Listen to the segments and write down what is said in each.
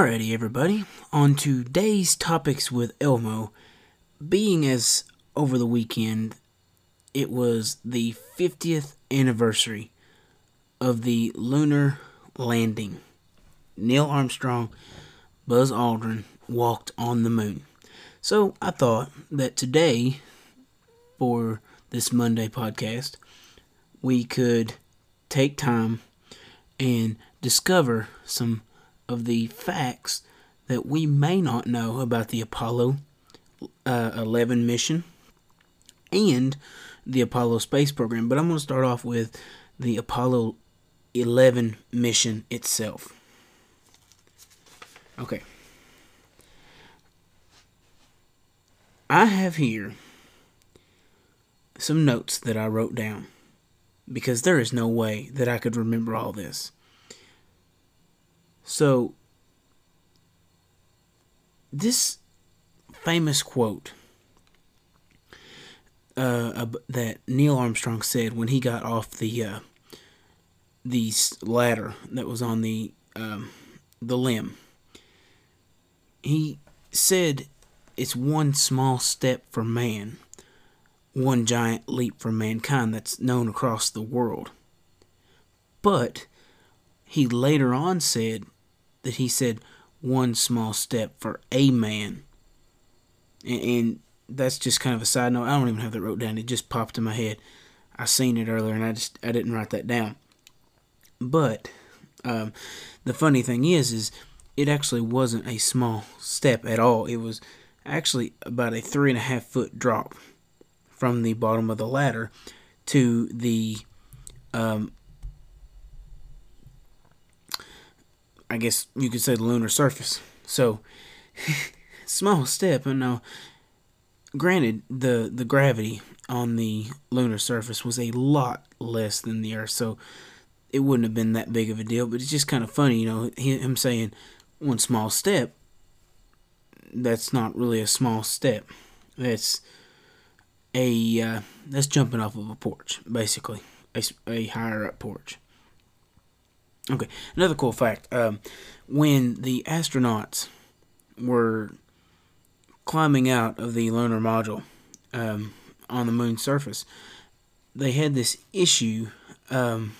Alrighty, everybody. On today's topics with Elmo, being as over the weekend, it was the 50th anniversary of the lunar landing. Neil Armstrong, Buzz Aldrin walked on the moon. So I thought that today, for this Monday podcast, we could take time and discover some of the facts that we may not know about the Apollo 11 mission and the Apollo space program. But I'm going to start off with the Apollo 11 mission itself. Okay. I have here some notes that I wrote down because there is no way that I could remember all this. So, this famous quote that Neil Armstrong said when he got off the ladder that was on the limb, he said, "It's one small step for man, one giant leap for mankind." That's known across the world. But he later on said that he said one small step for a man. And that's just kind of a side note. I don't even have that wrote down. It just popped in my head. I seen it earlier and I didn't write that down. But the funny thing is it actually wasn't a small step at all. It was actually about a 3.5-foot drop from the bottom of the ladder to the I guess you could say the lunar surface. So, small step. And now, granted, the gravity on the lunar surface was a lot less than the Earth, so it wouldn't have been that big of a deal. But it's just kind of funny, him saying one small step. That's not really a small step. That's that's jumping off of a porch, basically, a higher up porch. Okay, another cool fact. When the astronauts were climbing out of the lunar module on the moon's surface, they had this issue. They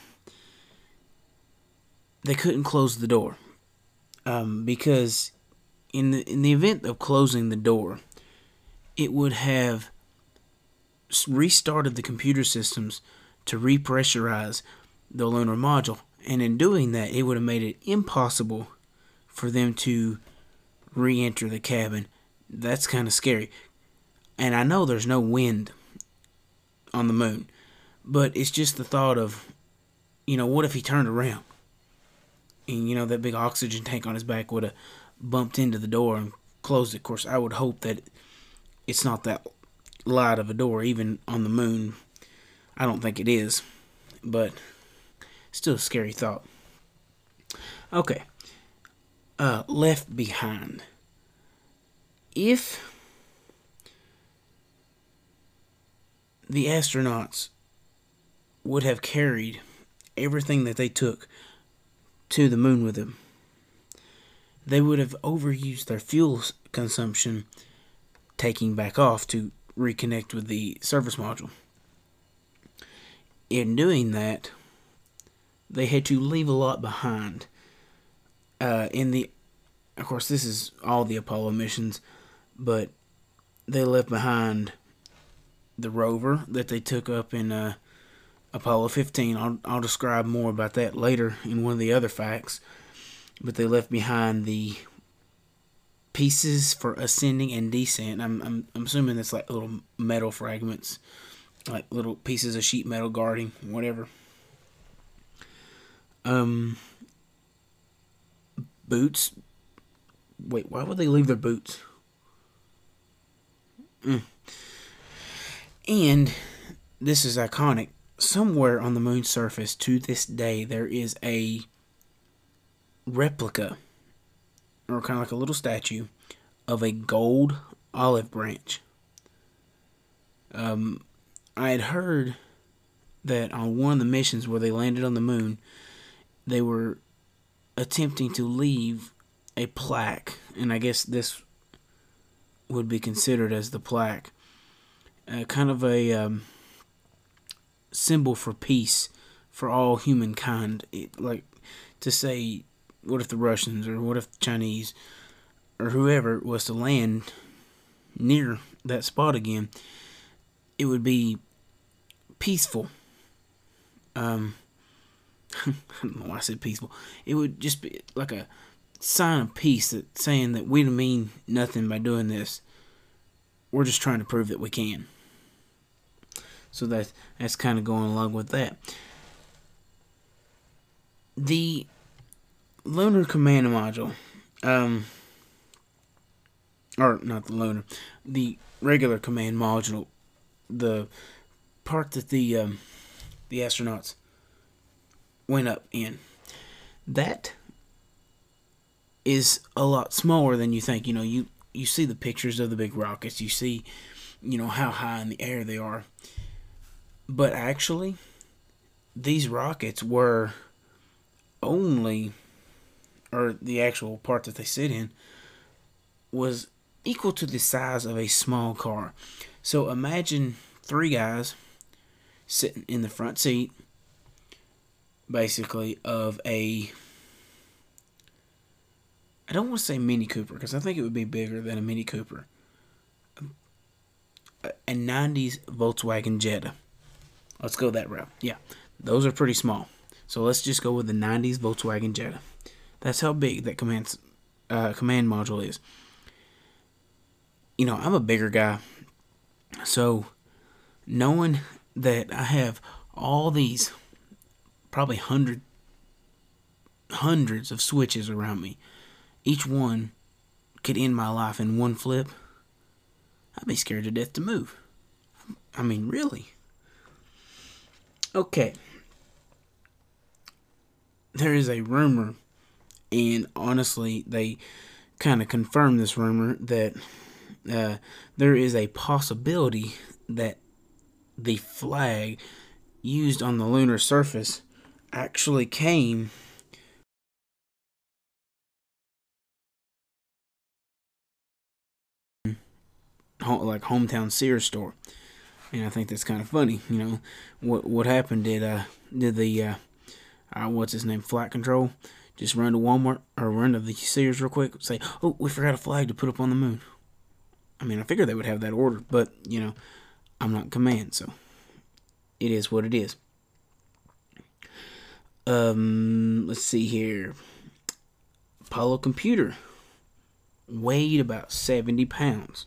couldn't close the door because in the event of closing the door, it would have restarted the computer systems to repressurize the lunar module. And in doing that, it would have made it impossible for them to re-enter the cabin. That's kind of scary. And I know there's no wind on the moon, but it's just the thought of, what if he turned around? And, that big oxygen tank on his back would have bumped into the door and closed it. Of course, I would hope that it's not that light of a door, even on the moon. I don't think it is, but still a scary thought. Okay. Left behind. If the astronauts would have carried everything that they took to the moon with them, they would have overused their fuel consumption taking back off to reconnect with the surface module. In doing that, they had to leave a lot behind. Of course, this is all the Apollo missions, but they left behind the rover that they took up in Apollo 15. I'll describe more about that later in one of the other facts. But they left behind the pieces for ascending and descent. I'm assuming that's like little metal fragments, like little pieces of sheet metal guarding, whatever. Boots. Wait, why would they leave their boots? And this is iconic. Somewhere on the moon's surface to this day, there is a replica, or kind of like a little statue, of a gold olive branch. I had heard that on one of the missions where they landed on the moon, they were attempting to leave a plaque, and I guess this would be considered as the plaque, kind of a symbol for peace for all humankind. Like to say, what if the Russians or what if the Chinese or whoever was to land near that spot again, it would be peaceful. I don't know why I said peaceful. It would just be like a sign of peace, that saying that we don't mean nothing by doing this. We're just trying to prove that we can. So that's kind of going along with that. The Lunar Command Module, or not the lunar, the regular command module, the part that the astronauts went up in, that is a lot smaller than you think. You see the pictures of the big rockets, you see, how high in the air they are. But actually, these rockets were only, or the actual part that they sit in, was equal to the size of a small car. So imagine 3 guys sitting in the front seat, basically, of a, I don't want to say Mini Cooper, because I think it would be bigger than a Mini Cooper, a 90s Volkswagen Jetta. Let's go that route. Yeah, those are pretty small. So let's just go with the 90s Volkswagen Jetta. That's how big that command module is. I'm a bigger guy, so knowing that I have all these, probably hundreds of switches around me, each one could end my life in one flip, I'd be scared to death to move. I mean, really. Okay. There is a rumor, and honestly, they kind of confirmed this rumor, that there is a possibility that the flag used on the lunar surface actually came like hometown Sears store. And I think that's kind of funny. What happened? Did the what's his name, Flight Control, just run to Walmart or run to the Sears real quick, say, oh, we forgot a flag to put up on the moon? I mean, I figured they would have that ordered, but I'm not in command, so it is what it is. Let's see here. Apollo computer weighed about 70 pounds.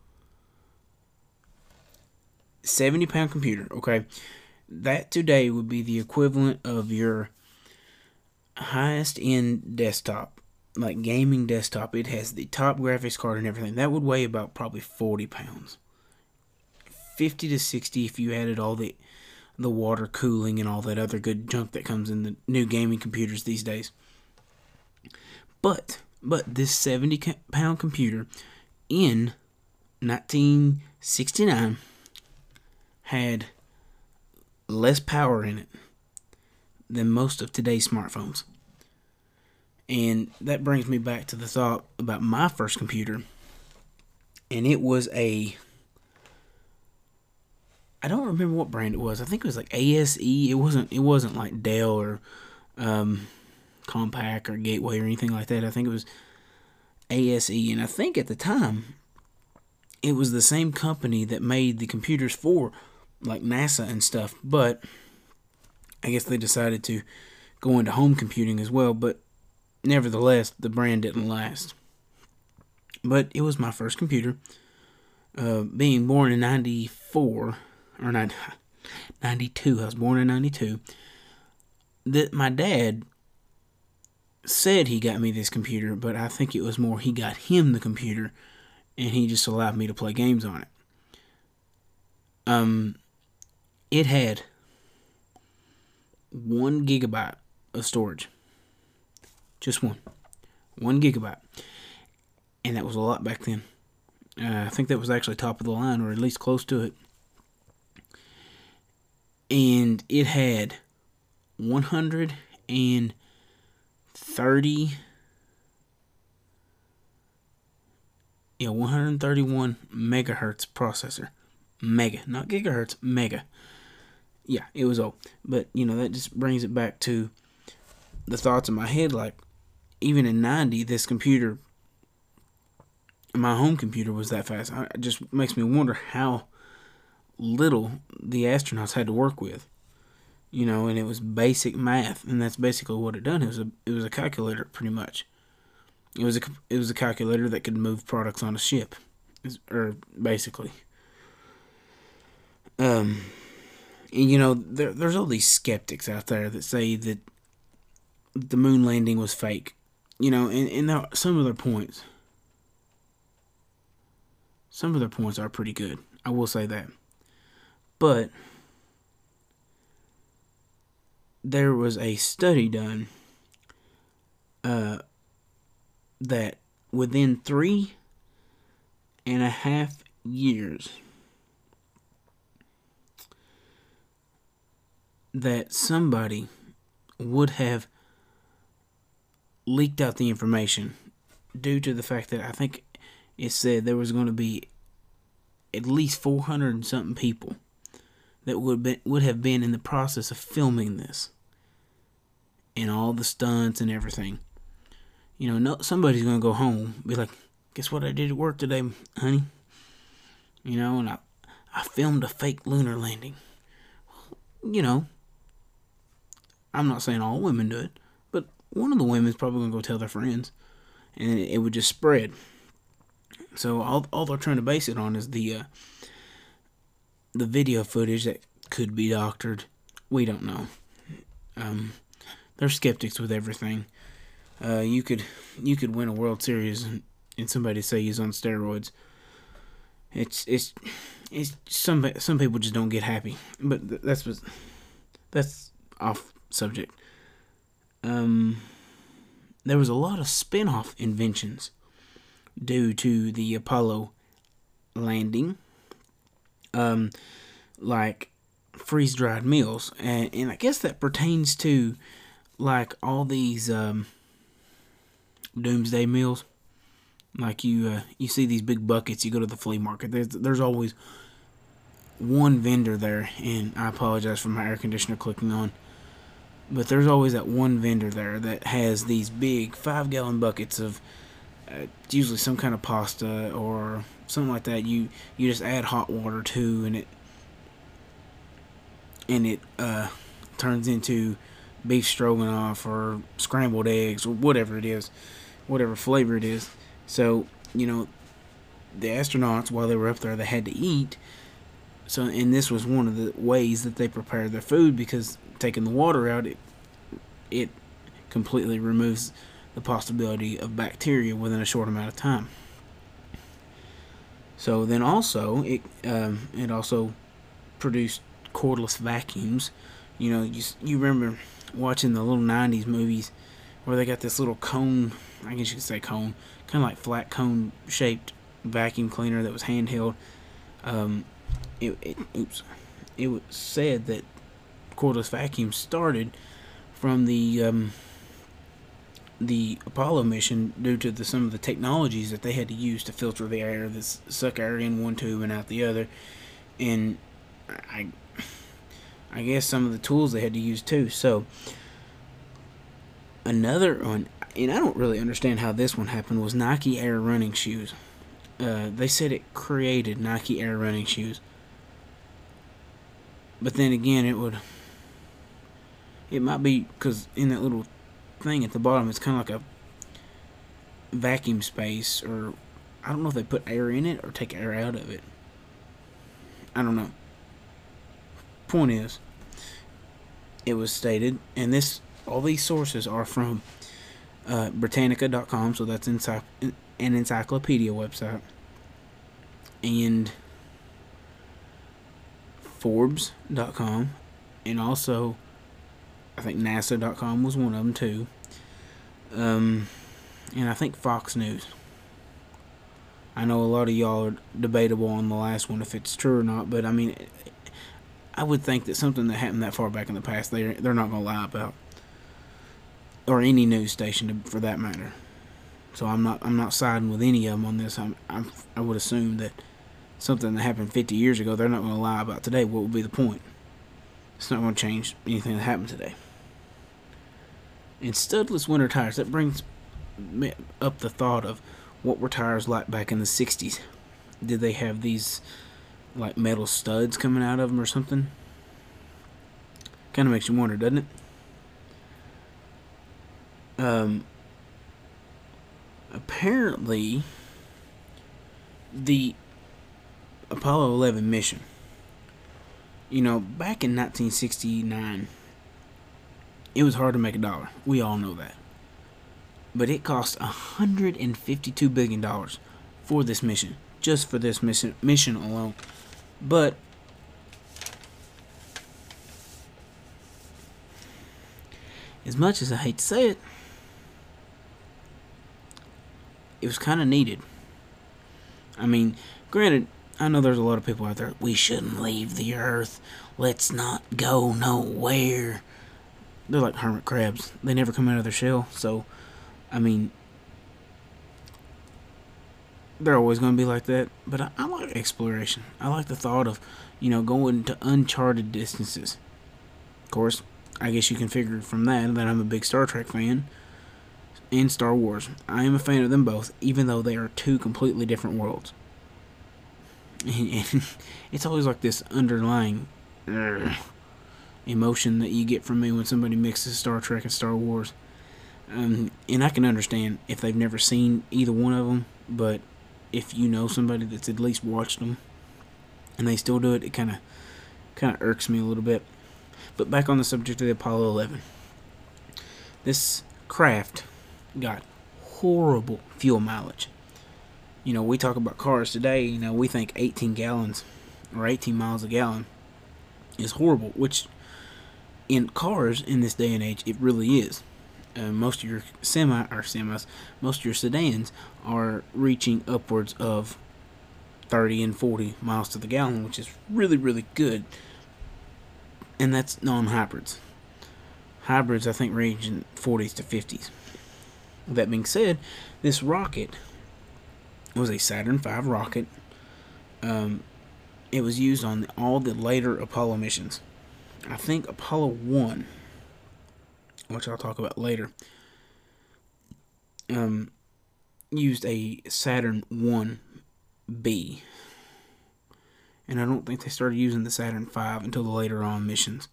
70-pound computer, okay? That today would be the equivalent of your highest end desktop, like gaming desktop. It has the top graphics card and everything. That would weigh about probably 40 pounds. 50 to 60 if you added all the water cooling and all that other good junk that comes in the new gaming computers these days. But this 70-pound computer in 1969 had less power in it than most of today's smartphones. And that brings me back to the thought about my first computer. And it was I don't remember what brand it was. I think it was like ASE. It wasn't like Dell or Compaq or Gateway or anything like that. I think it was ASE. And I think at the time, it was the same company that made the computers for like NASA and stuff, but I guess they decided to go into home computing as well. But nevertheless, the brand didn't last. But it was my first computer. Being born in 94 or 92, I was born in 92. That my dad said he got me this computer, but I think it was more he got him the computer, and he just allowed me to play games on it. It had 1 gigabyte of storage. Just 1 gigabyte. And that was a lot back then. I think that was actually top of the line, or at least close to it. And it had 130 Yeah, 131 megahertz processor. Mega, not gigahertz, mega. Yeah, it was old. But, that just brings it back to the thoughts in my head. Like, even in 90, this computer, my home computer, was that fast. It just makes me wonder how little the astronauts had to work with. And it was basic math, and that's basically what it done. It was a calculator, pretty much. It was a calculator that could move products on a ship, or basically. And, there's all these skeptics out there that say that the moon landing was fake. And some of their points are pretty good. I will say that. But there was a study done that within 3.5 years that somebody would have leaked out the information due to the fact that I think it said there was going to be at least 400 and something people that would have been in the process of filming this and all the stunts and everything. Somebody's going to go home and be like, guess what I did at work today, honey? And I filmed a fake lunar landing. I'm not saying all women do it, but one of the women's probably going to go tell their friends, and it would just spread. So all they're trying to base it on is the video footage that could be doctored. We don't know. They're skeptics with everything. You could win a World Series and somebody say he's on steroids. It's some people just don't get happy. But that's off subject. There was a lot of spin-off inventions due to the Apollo landing. Like freeze-dried meals, and I guess that pertains to like all these doomsday meals. Like you see these big buckets. You go to the flea market. There's always one vendor there, and I apologize for my air conditioner clicking on. But there's always that one vendor there that has these big 5-gallon buckets of usually some kind of pasta or something like that. You just add hot water to, and it turns into beef stroganoff or scrambled eggs or whatever it is, whatever flavor it is. So, the astronauts, while they were up there, they had to eat. So, and this was one of the ways that they prepared their food, because taking the water out, it completely removes the possibility of bacteria within a short amount of time. So then also, it also produced cordless vacuums. You remember watching the little 90s movies where they got this little cone, I guess you could say cone, kind of like flat cone shaped vacuum cleaner that was handheld. It was said that cordless vacuums started from the Apollo mission due to some of the technologies that they had to use to filter the air, this suck air in one tube and out the other, and I guess some of the tools they had to use too. So another one, and I don't really understand how this one happened, was Nike Air running shoes. They said it created Nike Air running shoes, but then again, it might be because in that little thing at the bottom, it's kind of like a vacuum space, or I don't know if they put air in it or take air out of it. I don't know. Point is, it was stated, and all these sources are from Britannica.com, so that's an encyclopedia website, and Forbes.com, and also I think NASA.com was one of them too, and I think Fox News. I know a lot of y'all are debatable on the last one if it's true or not, but I mean, I would think that something that happened that far back in the past, they're not going to lie about, or any news station for that matter. So I'm not siding with any of them on this. I would assume that something that happened 50 years ago, they're not going to lie about today. What would be the point? It's not going to change anything that happened today. And studless winter tires, that brings up the thought of what were tires like back in the 60s. Did they have these like metal studs coming out of them or something? Kind of makes you wonder, doesn't it? Apparently, the Apollo 11 mission, back in 1969, it was hard to make $1. We all know that. But it cost $152 billion for this mission. Just for this mission alone. But as much as I hate to say it, it was kind of needed. I mean, granted, I know there's a lot of people out there, we shouldn't leave the Earth. Let's not go nowhere. They're like hermit crabs. They never come out of their shell. So, I mean, they're always going to be like that. But I like exploration. I like the thought of, going to uncharted distances. Of course, I guess you can figure from that I'm a big Star Trek fan. And Star Wars. I am a fan of them both, even though they are two completely different worlds. And it's always like this underlying emotion that you get from me when somebody mixes Star Trek and Star Wars. And I can understand if they've never seen either one of them, but if you know somebody that's at least watched them and they still do it, it kind of irks me a little bit. But back on the subject of the Apollo 11. This craft got horrible fuel mileage. We talk about cars today, we think 18 gallons or 18 miles a gallon is horrible, which in cars in this day and age, it really is. Most of your most of your sedans are reaching upwards of 30 and 40 miles to the gallon, which is really, really good. And that's non-hybrids. Hybrids, I think, range in 40s to 50s. With that being said, this rocket was a Saturn V rocket. It was used on all the later Apollo missions. I think Apollo 1, which I'll talk about later, used a Saturn 1B. And I don't think they started using the Saturn V until the later on missions.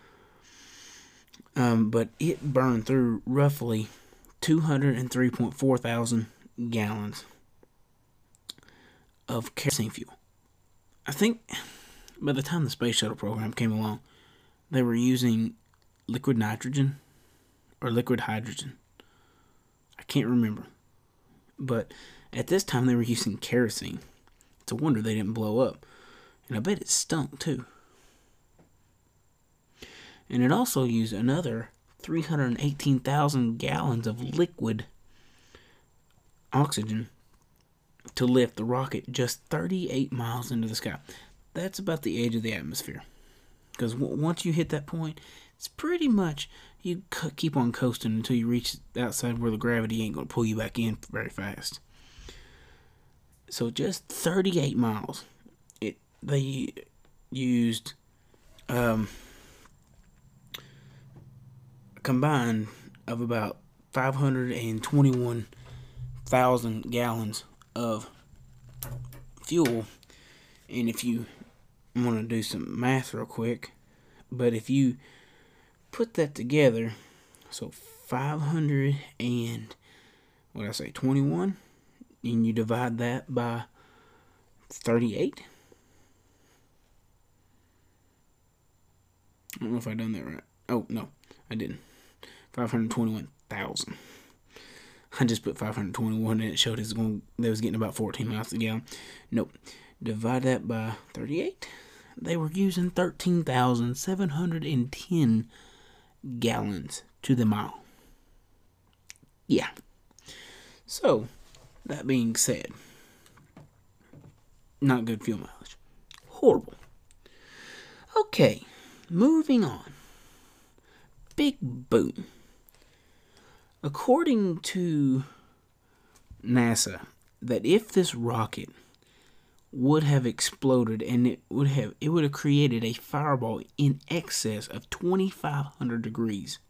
But it burned through roughly 203.4 thousand gallons of kerosene fuel. I think by the time the space shuttle program came along, they were using liquid nitrogen or liquid hydrogen. I can't remember. But at this time they were using kerosene. It's a wonder they didn't blow up. And I bet it stunk too. And it also used another 318,000 gallons of liquid oxygen to lift the rocket just 38 miles into the sky. That's about the edge of the atmosphere. Because once you hit that point, it's pretty much, you keep on coasting until you reach outside where the gravity ain't going to pull you back in very fast. So just 38 miles. They used combined of about 521,000 gallons of fuel. And if you want to do some math real quick, but if you put that together, so 500 and what did I say, 21, and you divide that by 38. I don't know if I done that right. Oh, no, I didn't. 521,000. I just put 521 and it showed they was getting about 14 miles a gallon. Nope. Divide that by 38. They were using 13,710 gallons to the mile. Yeah. So, that being said, not good fuel mileage. Horrible. Okay. Moving on. Big boom. According to NASA that if this rocket would have exploded and it would have created a fireball in excess of 2,500 degrees.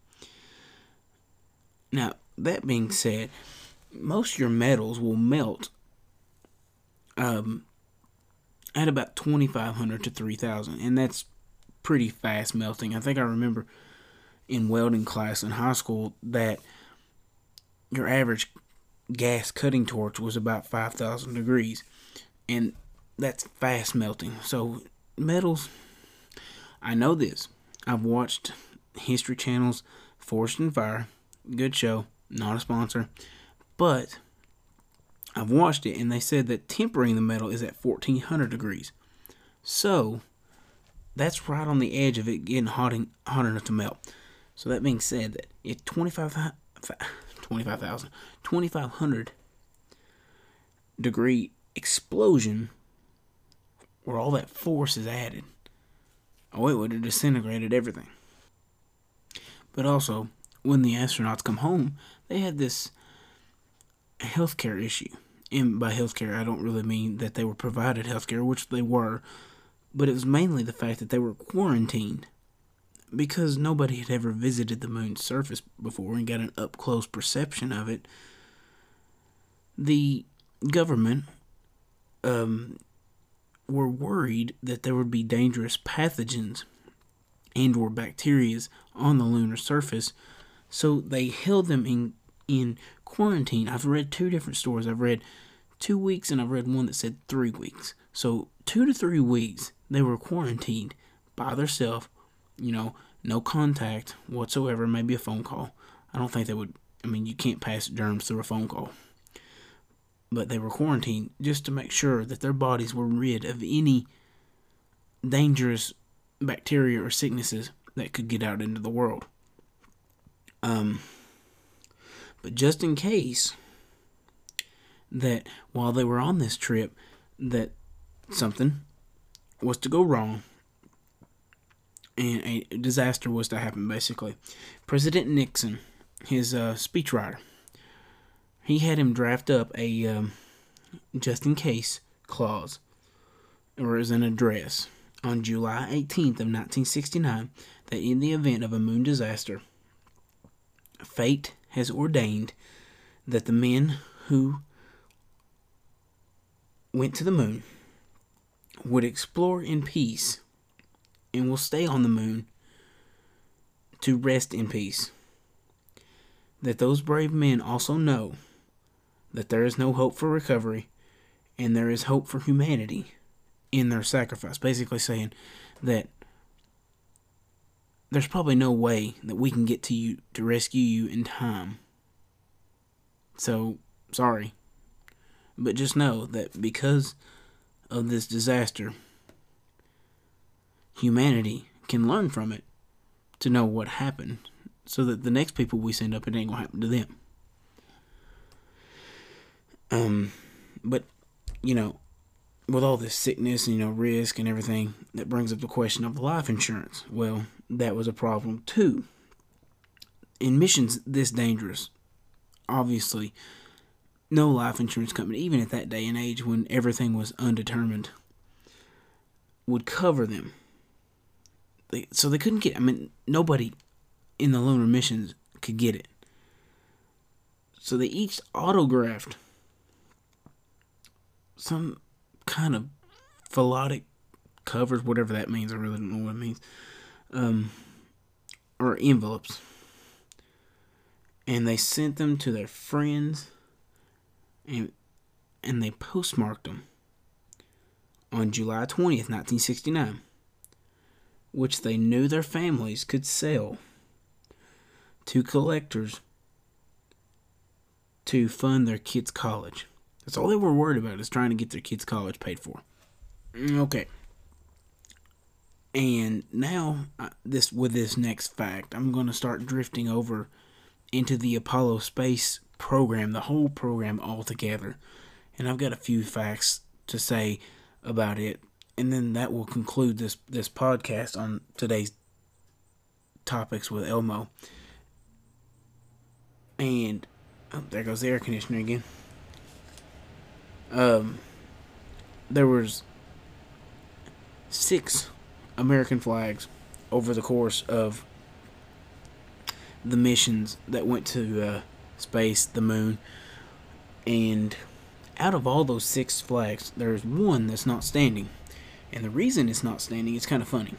Now, that being said, most of your metals will melt at about 2,500 to 3,000, and that's pretty fast melting. I think I remember in welding class in high school that your average gas cutting torch was about 5,000 degrees, and that's fast melting. So metals, I know this. I've watched History Channel's Forged in Fire, good show, not a sponsor, but I've watched it, and they said that tempering the metal is at 1,400 degrees. So that's right on the edge of it getting hot enough to melt. So that being said, that if 2,500 degree explosion where all that force is added, it would have disintegrated everything. But also, when the astronauts come home, they had this healthcare issue. And by healthcare, I don't really mean that they were provided healthcare, which they were, but it was mainly the fact that they were quarantined because nobody had ever visited the moon's surface before and got an up-close perception of it. The government were worried that there would be dangerous pathogens and or bacteria on the lunar surface, so they held them in quarantine. I've read two different stories. I've read 2 weeks and I've read one that said 3 weeks. So 2 to 3 weeks they were quarantined by themselves, no contact whatsoever, maybe a phone call. I don't think they would, you can't pass germs through a phone call. But they were quarantined just to make sure that their bodies were rid of any dangerous bacteria or sicknesses that could get out into the world. But just in case that while they were on this trip that something was to go wrong and a disaster was to happen, basically, President Nixon, his speechwriter, he had him draft up a just in case clause, or as an address, on July 18th of 1969, that in the event of a moon disaster, fate has ordained that the men who went to the moon would explore in peace and will stay on the moon to rest in peace. That those brave men also know that there is no hope for recovery and there is hope for humanity in their sacrifice. Basically saying that there's probably no way that we can get to you to rescue you in time. So, sorry. But just know that because of this disaster, humanity can learn from it to know what happened so that the next people we send up, it ain't going to happen to them. But, with all this sickness and, risk and everything, that brings up the question of life insurance. Well, that was a problem too. In missions this dangerous, obviously, no life insurance company, even at that day and age when everything was undetermined, would cover them. So they couldn't get, nobody in the lunar missions could get it. So they each autographed some kind of phallotic covers, whatever that means. I really don't know what it means. Or envelopes. And they sent them to their friends, and they postmarked them on July 20th, 1969, which they knew their families could sell to collectors to fund their kids' college. That's all they were worried about, is trying to get their kids' college paid for. Okay. And now, with this next fact, I'm going to start drifting over into the Apollo space program, the whole program altogether. And I've got a few facts to say about it, and then that will conclude this podcast on today's topics with Elmo. And there goes the air conditioner again. Um, there was 6 American flags over the course of the missions that went to space, the moon, and out of all those 6 flags, there's one that's not standing. And the reason it's not standing is kind of funny.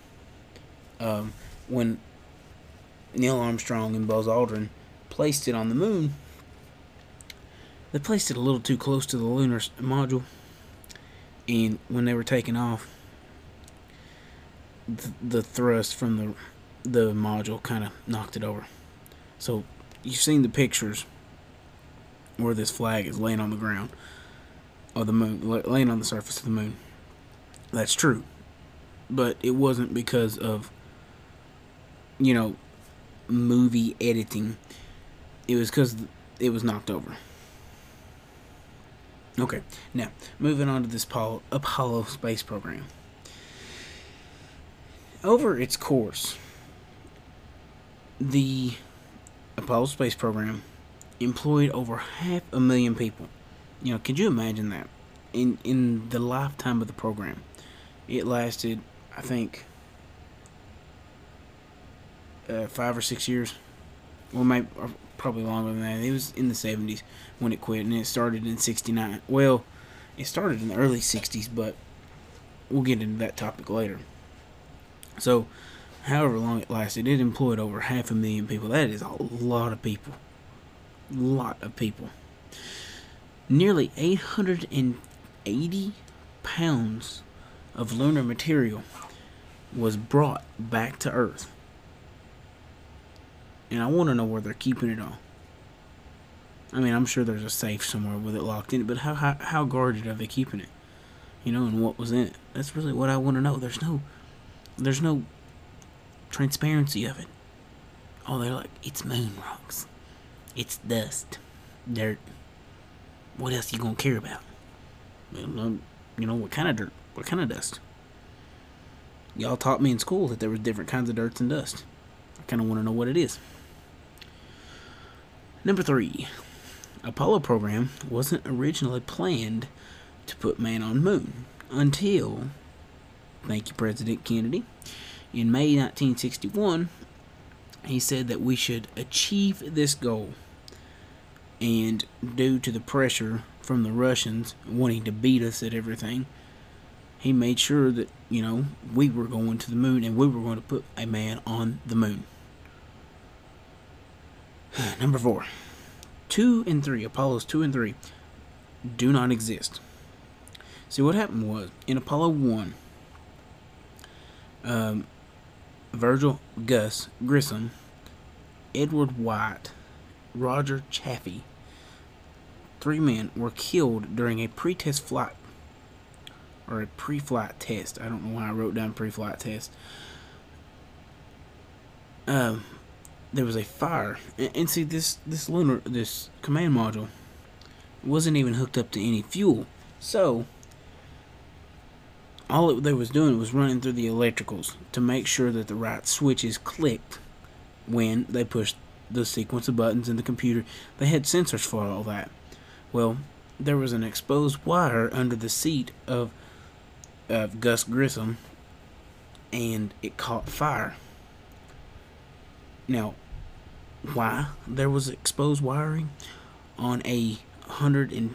When Neil Armstrong and Buzz Aldrin placed it on the moon, they placed it a little too close to the lunar module, and when they were taking off, the thrust from the module kind of knocked it over. So you've seen the pictures where this flag is laying on the ground of the moon, laying on the surface of the moon. That's true, but it wasn't because of, movie editing. It was because it was knocked over. Okay, now moving on to this Apollo space program. Over its course, the Apollo space program employed over 500,000 people. Could you imagine that? In the lifetime of the program, it lasted, I think, 5 or 6 years. Well, maybe probably longer than that. It was in the 70s when it quit, and it started in 69. Well, it started in the early 60s, but we'll get into that topic later. So, however long it lasted, it employed over 500,000 people. That is a lot of people. Nearly 880 pounds of lunar material was brought back to Earth. And I want to know where they're keeping it all. I mean, I'm sure there's a safe somewhere with it locked in it, but how guarded are they keeping it? And what was in it? That's really what I want to know. There's no transparency of it. Oh, they're like, it's moon rocks. It's dust. Dirt. What else you gonna care about? What kind of dirt? What kind of dust? Y'all taught me in school that there was different kinds of dirt and dust. I kind of want to know what it is. Number 3. Apollo program wasn't originally planned to put man on moon until, thank you, President Kennedy, in May 1961, he said that we should achieve this goal. And due to the pressure from the Russians wanting to beat us at everything, he made sure that, we were going to the moon and we were going to put a man on the moon. Number 4. 2 and 3, Apollos 2 and 3, do not exist. See, what happened was, in Apollo 1, Virgil Gus Grissom, Edward White, Roger Chaffee, 3 men were killed during a pre-test flight, or a pre-flight test. I don't know why I wrote down pre-flight test. There was a fire, and see, this command module wasn't even hooked up to any fuel, so all they was doing was running through the electricals to make sure that the right switches clicked when they pushed the sequence of buttons in the computer. They had sensors for all that. Well, there was an exposed wire under the seat of Gus Grissom, and it caught fire. Now, why there was exposed wiring on a $100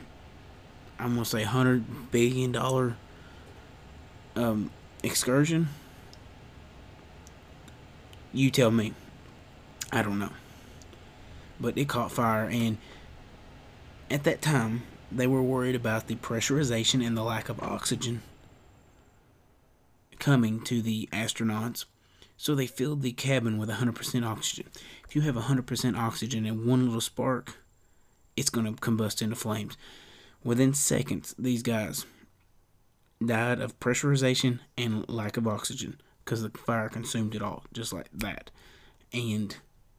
billion excursion? You tell me. I don't know. But it caught fire, and at that time, they were worried about the pressurization and the lack of oxygen coming to the astronauts, so they filled the cabin with 100% oxygen. If you have 100% oxygen and one little spark, it's going to combust into flames. Within seconds, these guys died of pressurization and lack of oxygen because the fire consumed it all, just like that. And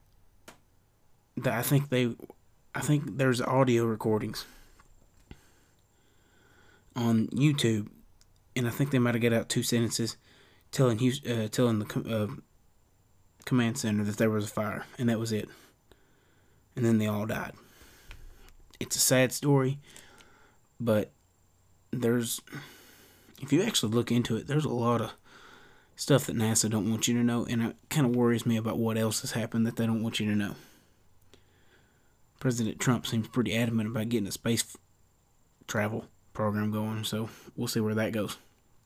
I think there's audio recordings on YouTube, and I think they might have got out 2 sentences telling the command center that there was a fire, and that was it. And then they all died. It's a sad story, But there's, if you actually look into it, there's a lot of stuff that NASA don't want you to know, and it kind of worries me about what else has happened that they don't want you to know. President Trump seems pretty adamant about getting a space travel program going, so we'll see where that goes.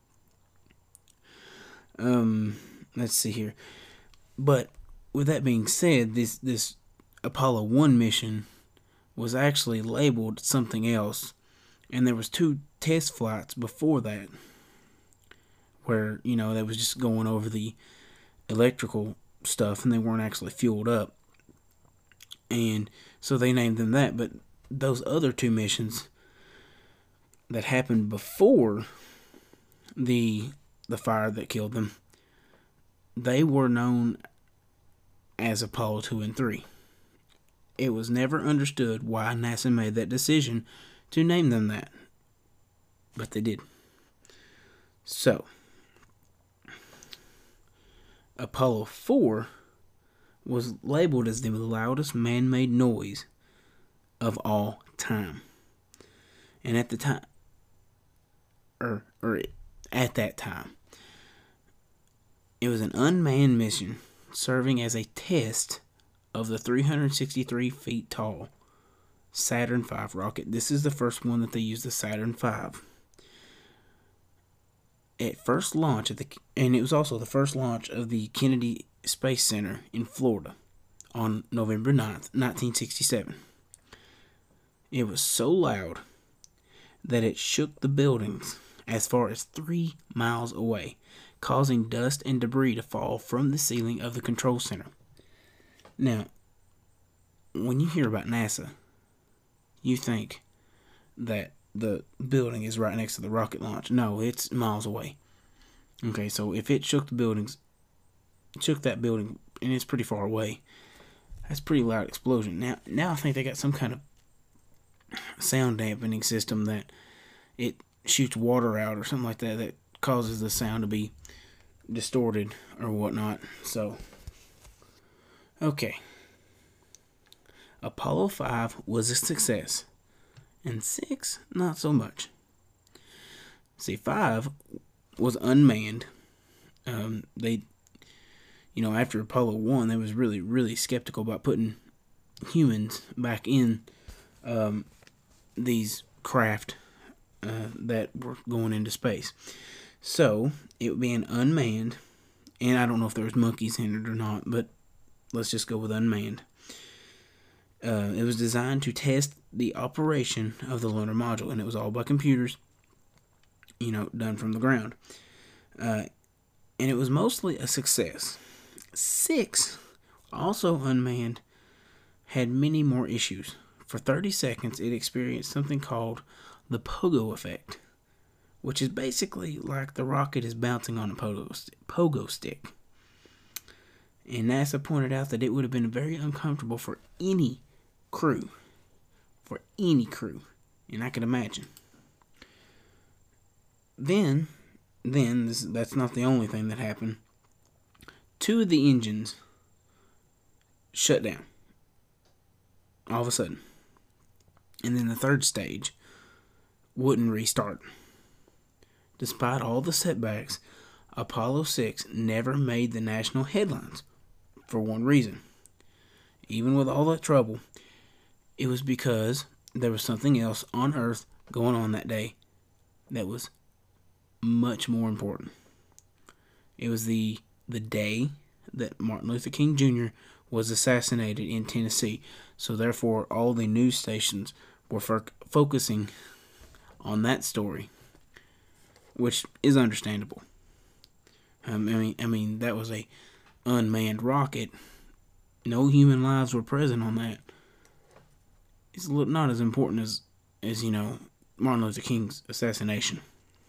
Let's see here. But with that being said, this Apollo 1 mission was actually labeled something else, and there was 2 test flights before that where, they was just going over the electrical stuff and they weren't actually fueled up. And so they named them that, but those other 2 missions that happened before the fire that killed them, they were known as Apollo 2 and 3. It was never understood why NASA made that decision to name them that, but they did. So, Apollo 4 was labeled as the loudest man-made noise of all time. And at the time, or at that time, it was an unmanned mission serving as a test of the 363 feet tall Saturn V rocket. This is the first one that they used, the Saturn V. At first launch and it was also the first launch of the Kennedy Space Center in Florida on November 9th, 1967. It was so loud that it shook the buildings as far as 3 miles away, causing dust and debris to fall from the ceiling of the control center. Now, when you hear about NASA, you think that the building is right next to the rocket launch. No, it's miles away. Okay, so if it shook that building, and it's pretty far away, that's a pretty loud explosion. Now I think they got some kind of sound dampening system that it shoots water out or something like that causes the sound to be distorted or whatnot. So, okay. Apollo 5 was a success, and 6, not so much. See, 5 was unmanned. After Apollo 1, they was really, really skeptical about putting humans back in these craft that were going into space. So, it would be an unmanned, and I don't know if there was monkeys in it or not, but let's just go with unmanned. It was designed to test the operation of the lunar module, and it was all by computers, done from the ground. And it was mostly a success. 6, also unmanned, had many more issues. For 30 seconds, it experienced something called the pogo effect, which is basically like the rocket is bouncing on a pogo stick. And NASA pointed out that it would have been very uncomfortable for any crew. And I can imagine. Then that's not the only thing that happened. 2 of the engines shut down all of a sudden. And then the 3rd stage wouldn't restart. Despite all the setbacks, Apollo 6 never made the national headlines for one reason. Even with all that trouble, it was because there was something else on Earth going on that day that was much more important. It was the day that Martin Luther King Jr. was assassinated in Tennessee. So therefore, all the news stations were focusing on that story, which is understandable. I mean, that was a unmanned rocket. No human lives were present on that. It's not as important as Martin Luther King's assassination.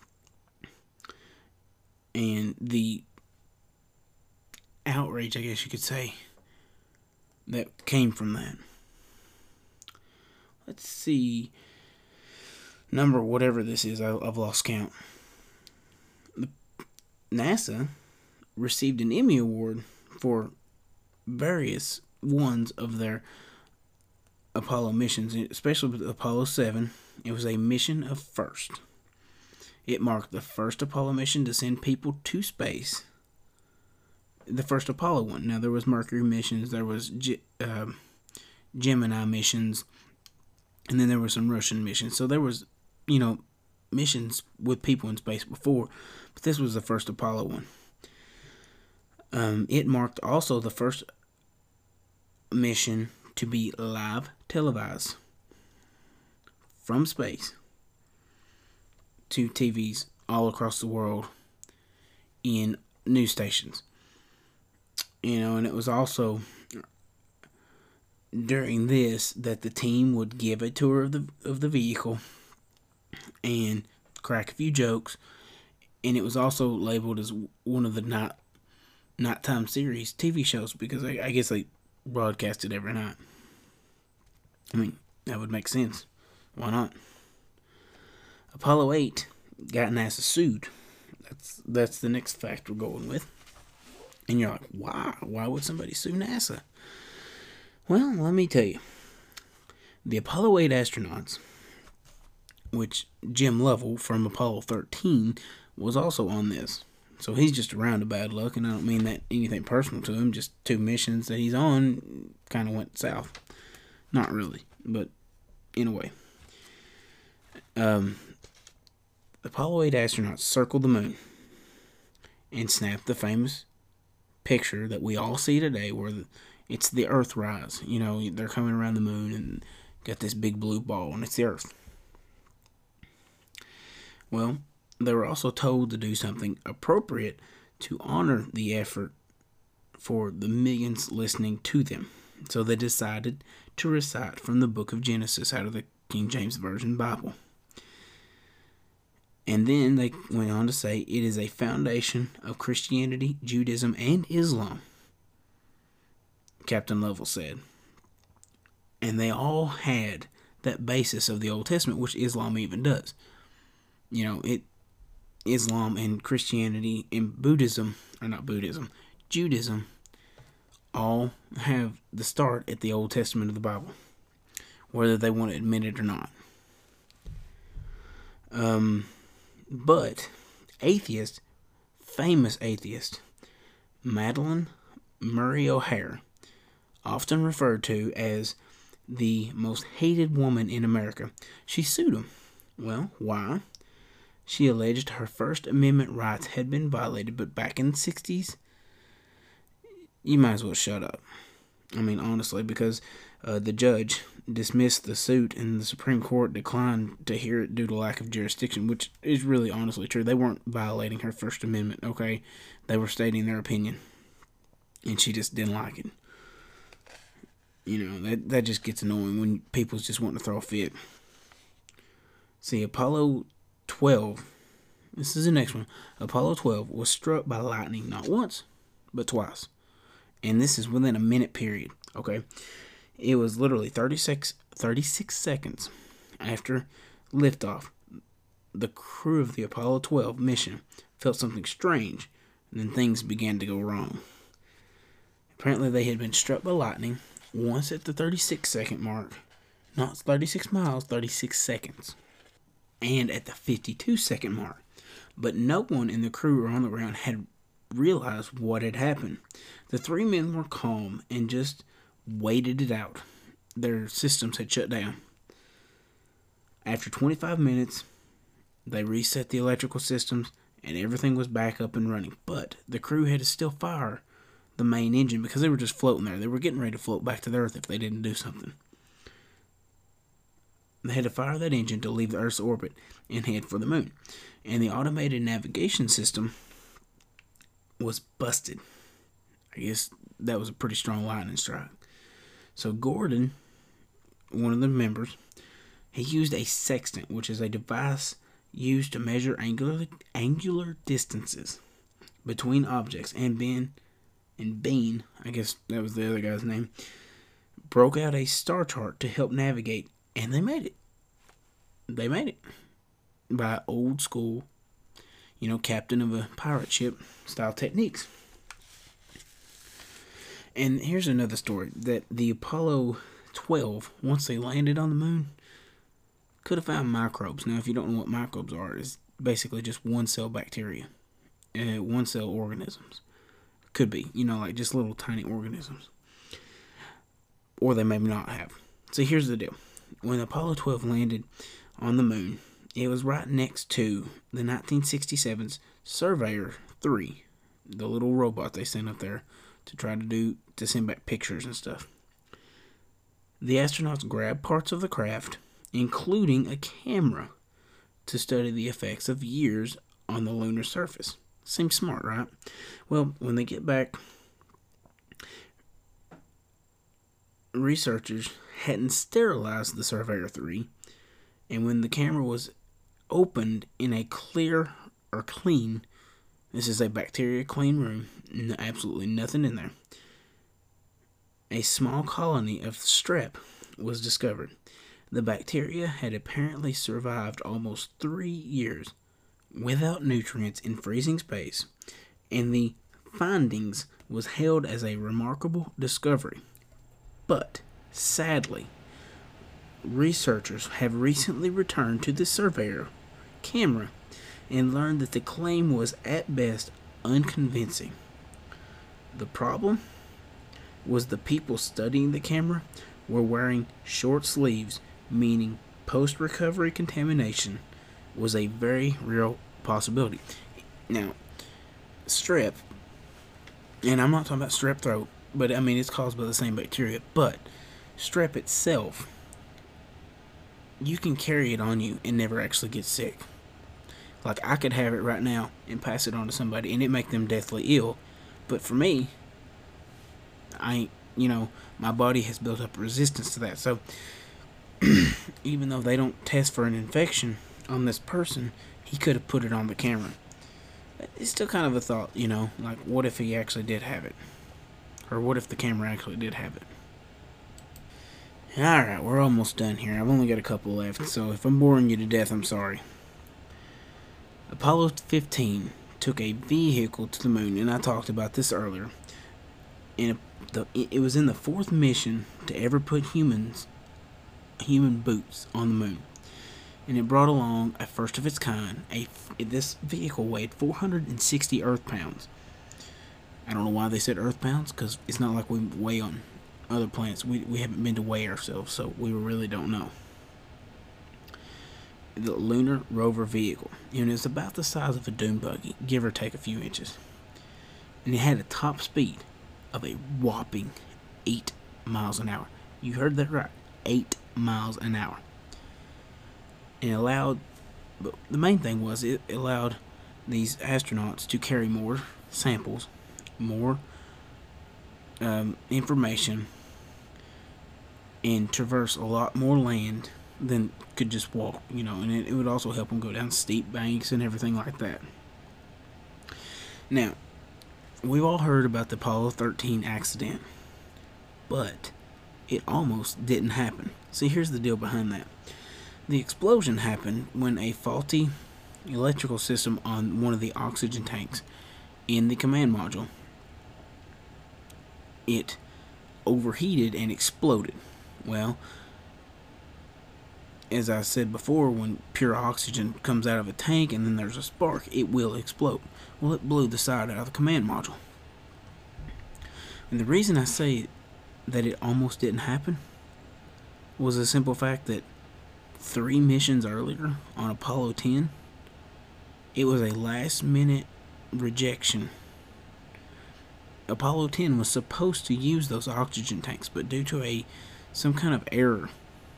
And the outrage, I guess you could say, that came from that. Let's see. Number whatever this is, I've lost count. NASA received an Emmy Award for various ones of their Apollo missions, especially with Apollo 7 It was a mission of first. It marked the first Apollo mission to send people to space. The first Apollo one. Now, there was Mercury missions, there was Gemini missions, and then there were some Russian missions. So there was, missions with people in space before, but this was the first Apollo one. It marked also the first mission to be live televised from space to TVs all across the world in news stations. And it was also during this that the team would give a tour of the vehicle and crack a few jokes, and it was also labeled as one of the nighttime series TV shows because I guess they broadcast it every night. I mean, that would make sense. Why not? Apollo 8 got NASA sued. That's the next fact we're going with. And you're like, why? Why would somebody sue NASA? Well, let me tell you. The Apollo 8 astronauts, which Jim Lovell from Apollo 13 was also on this. So he's just around to bad luck, and I don't mean that anything personal to him. Just 2 missions that he's on kind of went south. Not really, but in a way. The Apollo 8 astronauts circled the moon and snapped the famous picture that we all see today where it's the Earthrise. They're coming around the moon and got this big blue ball, and it's the Earth. Well, they were also told to do something appropriate to honor the effort for the millions listening to them. So they decided to recite from the book of Genesis out of the King James Version Bible. And then they went on to say it is a foundation of Christianity, Judaism, and Islam, Captain Lovell said. And they all had that basis of the Old Testament, which Islam even does. Islam and Christianity and Judaism all have the start at the Old Testament of the Bible, whether they want to admit it or not. But famous atheist, Madalyn Murray O'Hair, often referred to as the most hated woman in America, she sued him. Well, why? She alleged her First Amendment rights had been violated, but back in the 60s, you might as well shut up. I mean, honestly, because the judge dismissed the suit and the Supreme Court declined to hear it due to lack of jurisdiction, which is really honestly true. They weren't violating her First Amendment, okay? They were stating their opinion, and she just didn't like it. That just gets annoying when people just want to throw a fit. See, Apollo 12, this is the next one. Apollo 12 was struck by lightning not once, but twice. And this is within a minute period, okay? It was literally 36 seconds after liftoff. The crew of the Apollo 12 mission felt something strange, and then things began to go wrong. Apparently they had been struck by lightning once at the 36-second mark. Not 36 miles, 36 seconds. And at the 52-second mark. But no one in the crew or on the ground had realized what had happened. The 3 men were calm and just waited it out. Their systems had shut down. After 25 minutes, they reset the electrical systems and everything was back up and running. But the crew had to still fire the main engine because they were just floating there. They were getting ready to float back to the Earth if they didn't do something. They had to fire that engine to leave the Earth's orbit and head for the moon. And the automated navigation system was busted. I guess that was a pretty strong lightning strike. So Gordon, one of the members, he used a sextant, which is a device used to measure angular distances between objects, and Bean, I guess that was the other guy's name, broke out a star chart to help navigate, and they made it. They made it by old school, captain of a pirate ship style techniques. And here's another story, that the Apollo 12, once they landed on the moon, could have found microbes. Now, if you don't know what microbes are, it's basically just one cell bacteria, one cell organisms. Could be, like just little tiny organisms. Or they may not have. So here's the deal. When Apollo 12 landed on the moon, it was right next to the 1967's Surveyor 3, the little robot they sent up there to try to send back pictures and stuff. The astronauts grabbed parts of the craft, including a camera, to study the effects of years on the lunar surface. Seems smart, right? Well, when they get back, researchers hadn't sterilized the Surveyor 3, and when the camera was opened in a clean, this is a bacteria clean room, absolutely nothing in there, a small colony of strep was discovered. The bacteria had apparently survived almost 3 years without nutrients in freezing space, and the findings was hailed as a remarkable discovery. But, sadly, researchers have recently returned to the Surveyor camera and learned that the claim was at best unconvincing. The problem was the people studying the camera were wearing short sleeves, meaning post-recovery contamination was a very real possibility. Now, strep, and I'm not talking about strep throat, but I mean it's caused by the same bacteria, but strep itself, you can carry it on you and never actually get sick. Like, I could have it right now and pass it on to somebody and it make them deathly ill, but for me, my body has built up resistance to that. So even though they don't test for an infection on this person, he could have put it on the camera. It's still kind of a thought, like, what if he actually did have it? Or what if the camera actually did have it? Alright, we're almost done here. I've only got a couple left, so if I'm boring you to death, I'm sorry. Apollo 15 took a vehicle to the moon, and I talked about this earlier. And it was in the 4th mission to ever put human boots on the moon. And it brought along a first of its kind. This vehicle weighed 460 Earth pounds. I don't know why they said Earth pounds, because it's not like we weigh on other planets. We haven't been to weigh ourselves, so we really don't know. The lunar rover vehicle, and it's about the size of a dune buggy, give or take a few inches. And it had a top speed of a whopping 8 miles an hour. You heard that right, 8 miles an hour. And but the main thing was it allowed these astronauts to carry more samples, more information, and traverse a lot more land than could just walk, and it would also help them go down steep banks and everything like that. Now, we've all heard about the Apollo 13 accident, but it almost didn't happen. See, here's the deal behind that. The explosion happened when a faulty electrical system on one of the oxygen tanks in the command module, it overheated and exploded. Well, as I said before, when pure oxygen comes out of a tank and then there's a spark, it will explode. Well, it blew the side out of the command module. And the reason I say that it almost didn't happen was the simple fact that 3 missions earlier on Apollo 10, it was a last-minute rejection. Apollo 10 was supposed to use those oxygen tanks, but due to some kind of error,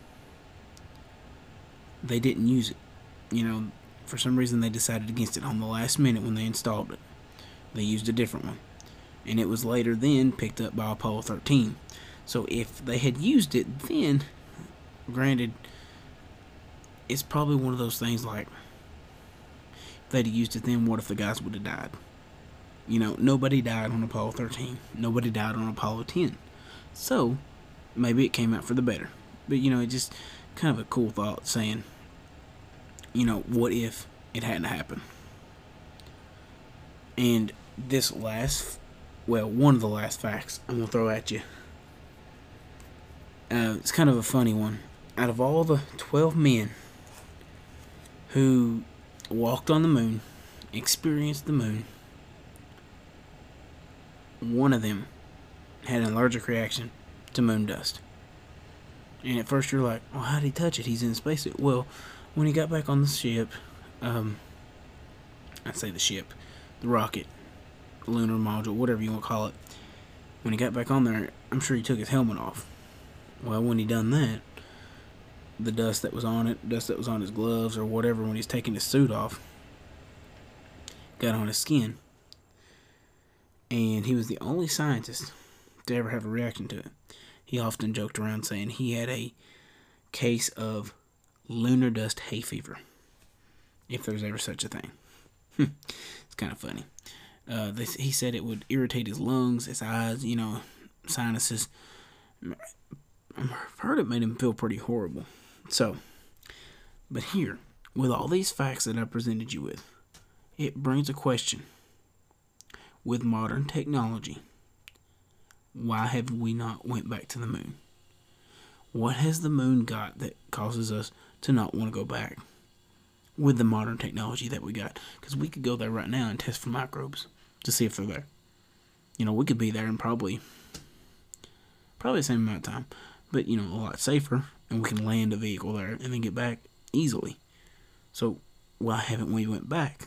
they didn't use it. For some reason they decided against it on the last minute when they installed it. They used a different one. And it was later then picked up by Apollo 13. So if they had used it then, granted, it's probably one of those things like, if they'd have used it then, what if the guys would have died? Nobody died on Apollo 13. Nobody died on Apollo 10. So, maybe it came out for the better. But, it's just kind of a cool thought saying, what if it hadn't happened? And one of the last facts I'm going to throw at you. It's kind of a funny one. Out of all the 12 men who walked on the moon, experienced the moon. One of them had an allergic reaction to moon dust. And at first you're like, well, how'd he touch it? He's in space. Well, when he got back on the ship, I'd say the ship, the rocket, lunar module, whatever you want to call it. When he got back on there, I'm sure he took his helmet off. Well, when he done that, the dust that was on it, dust that was on his gloves or whatever when he's taking his suit off, got on his skin. And he was the only scientist to ever have a reaction to it. He often joked around saying he had a case of lunar dust hay fever, if there's ever such a thing. It's kind of funny. He said it would irritate his lungs, his eyes, sinuses. I've heard it made him feel pretty horrible. So, but here, with all these facts that I presented you with, it brings a question. With modern technology, why have we not went back to the moon? What has the moon got that causes us to not want to go back with the modern technology that we got? Because we could go there right now and test for microbes to see if they're there. We could be there in probably the same amount of time, but a lot safer, and we can land a vehicle there and then get back easily. So why haven't we went back?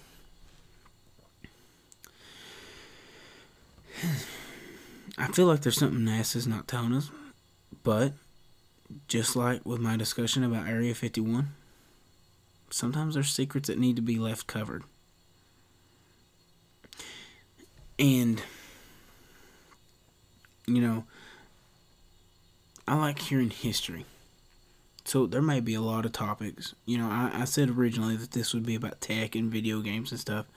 I feel like there's something NASA's not telling us, but just like with my discussion about Area 51, sometimes there's secrets that need to be left covered. And, I like hearing history. So there may be a lot of topics. I said originally that this would be about tech and video games and stuff,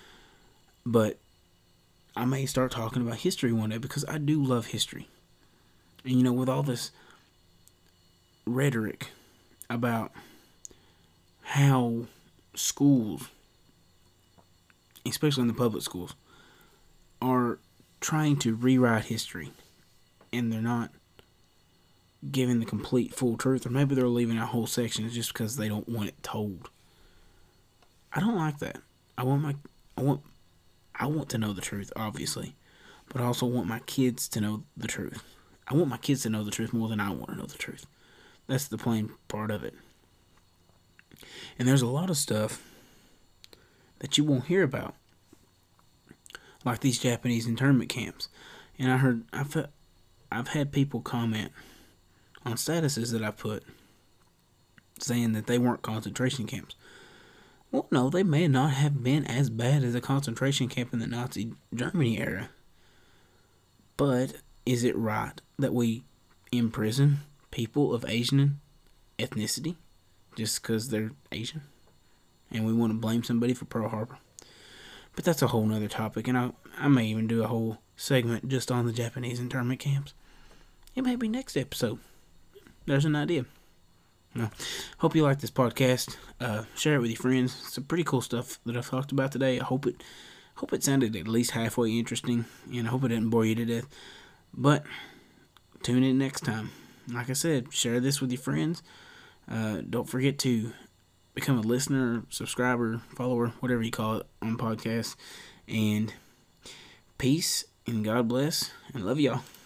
but I may start talking about history one day because I do love history. And with all this rhetoric about how schools, especially in the public schools, are trying to rewrite history, and they're not giving the complete full truth, or maybe they're leaving out whole sections just because they don't want it told. I don't like that. I want to know the truth, obviously, but I also want my kids to know the truth. I want my kids to know the truth more than I want to know the truth. That's the plain part of it. And there's a lot of stuff that you won't hear about, like these Japanese internment camps. And I've had people comment on statuses that I put saying that they weren't concentration camps. Well, no, they may not have been as bad as a concentration camp in the Nazi Germany era. But is it right that we imprison people of Asian ethnicity just because they're Asian? And we want to blame somebody for Pearl Harbor? But that's a whole nother topic, and I may even do a whole segment just on the Japanese internment camps. It may be next episode. There's an idea. Well, hope you like this podcast. Share it with your friends. Some pretty cool stuff that I've talked about today. I hope it sounded at least halfway interesting, and I hope it didn't bore you to death. But tune in next time. Like I said, share this with your friends. Don't forget to become a listener, subscriber, follower, whatever you call it on podcasts. And peace and God bless, and love y'all.